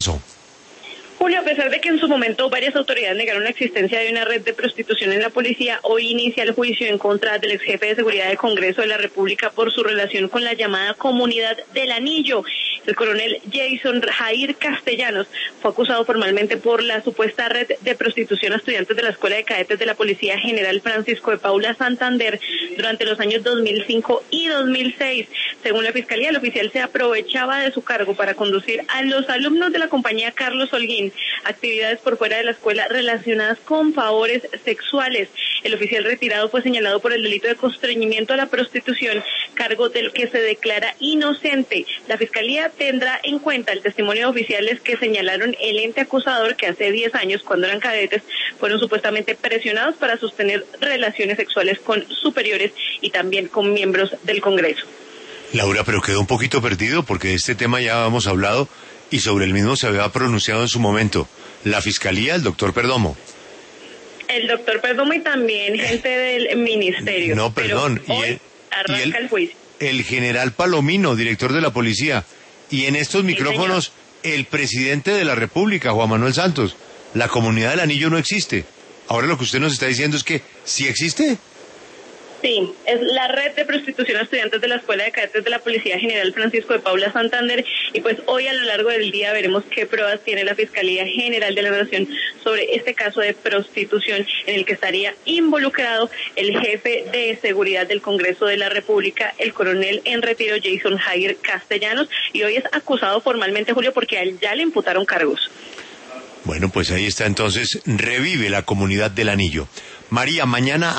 Julio, a pesar de que en su momento varias autoridades negaron la existencia de una red de prostitución en la policía, hoy inicia el juicio en contra del ex jefe de seguridad del Congreso de la República por su relación con la llamada Comunidad del Anillo. El coronel Jason Jair Castellanos fue acusado formalmente por la supuesta red de prostitución a estudiantes de la Escuela de Cadetes de la Policía General Francisco de Paula Santander durante los años 2005 y 2006. Según la Fiscalía, el oficial se aprovechaba de su cargo para conducir a los alumnos de la compañía Carlos Holguín actividades por fuera de la escuela relacionadas con favores sexuales. El oficial retirado fue señalado por el delito de constreñimiento a la prostitución, cargo del que se declara inocente. La Fiscalía tendrá en cuenta el testimonio de oficiales que señalaron el ente acusador que hace 10 años, cuando eran cadetes, fueron supuestamente presionados para sostener relaciones sexuales con superiores y también con miembros del Congreso. Laura, pero quedó un poquito perdido porque de este tema ya habíamos hablado y sobre el mismo se había pronunciado en su momento la Fiscalía, el doctor Perdomo. El doctor Perdomo y también gente del ministerio. No, perdón. Arranca el juicio. El general Palomino, director de la policía. Y en estos micrófonos, el presidente de la República, Juan Manuel Santos. La Comunidad del Anillo no existe. Ahora lo que usted nos está diciendo es que sí existe. Sí, es la red de prostitución a estudiantes de la Escuela de Cadetes de la Policía General Francisco de Paula Santander, y pues hoy a lo largo del día veremos qué pruebas tiene la Fiscalía General de la Nación sobre este caso de prostitución en el que estaría involucrado el jefe de seguridad del Congreso de la República, el coronel en retiro Jason Jair Castellanos, y hoy es acusado formalmente, Julio, porque a él ya le imputaron cargos. Bueno, pues ahí está entonces, revive la Comunidad del Anillo. María, mañana